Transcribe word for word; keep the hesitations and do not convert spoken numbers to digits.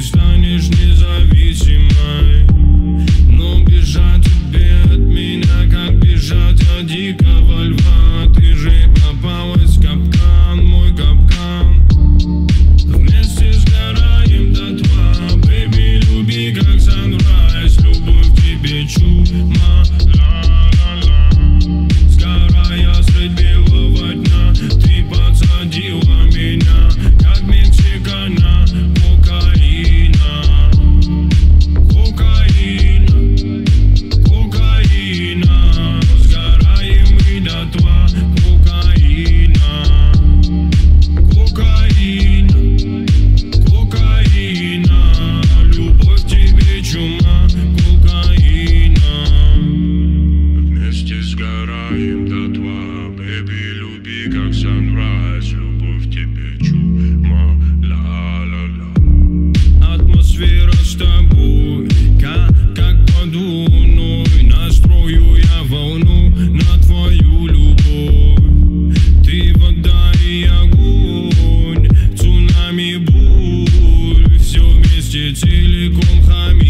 станешь независимой. Но бежать тебе от меня, как бежать от дикого льва. Ты же попалась в капкан, мой капкан. Вместе сгораем дотла, бэйби, люби как санрайз. Любовь к тебе чума, ла-ла-ла. Сгорая средь белого дня, ты подсадила меня, как мексикана, кокаина. Кокаина, кокаина. Сгораем мы дотла, кокаина. Кокаина, кокаина. Любовь к тебе чума, кокаина. Вместе сгораем дотла, бэйби, люби как санрайз. Любовь к тебе чума, ла-ла-ла. Атмосфера с тобой, как, как под луной. Настрою я волну на твою любовь. Ты вода и огонь, цунами, бурь. Все вместе целиком хами.